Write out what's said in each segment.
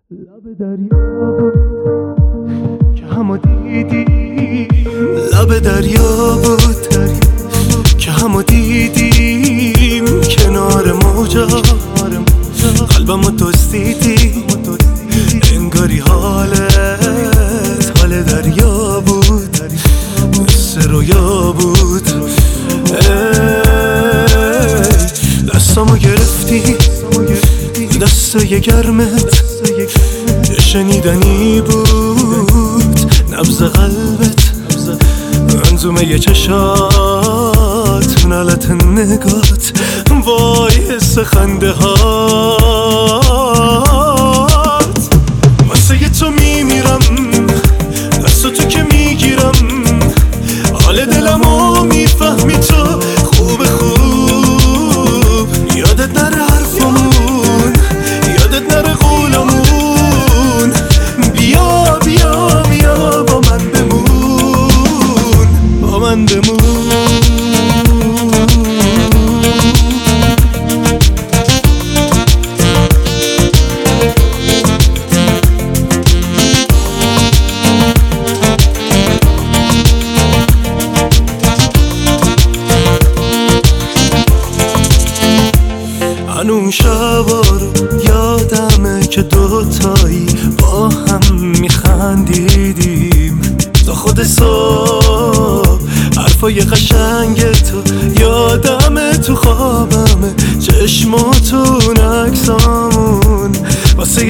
لب دریا بود که همو دیدیم، لب دریا بود که همو دیدیم، کنار موجا قلبمو دزدیدی، انگاری حالت حال دریا بود، مثل رویا بود. دستامو گرفتی، دستای گرمت که شنیدنی بود، نبض قلبت، منظومه چشات، نالت نگات، وای حس خنده هات. واسه تو میمیرم، دست تو که میگیرم، حال دلمو میفهمی تو خوب خوب. یادت نره حرفمون، یادت نره قولمون، بیا بیا بیا با من بمون، با من بمون. اون شبا رو یادمه که دوتایی با هم میخندیدیم تا خود صبح. حرفای قشنگ تو یادمه، تو خوابمه، چشماتون عکسامون. واسه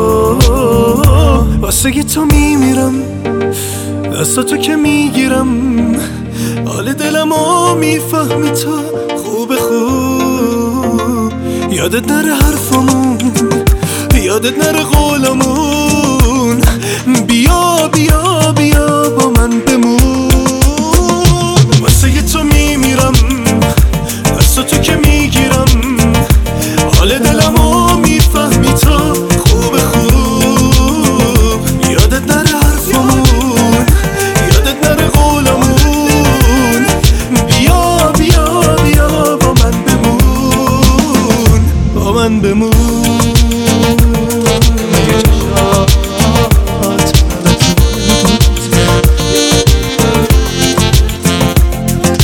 تو میمیرم، دستاتو که میگیرم، حال دلمو میفهمی تو خوب خوب. یادت نره حرفمون، یادت نره قولمون، بیا بیا بیا با من بمون. واسه تو میمیرم، دستاتو که میگیرم، حال دلمو میفهمی تو خوب خوب. یادت نره حرفمون، یادت نره قولمون، بیا بیا بیا با من بمون، با من بمون.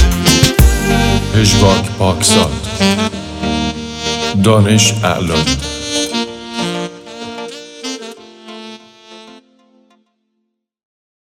پژواک پاکزاد، دانش اعلانی.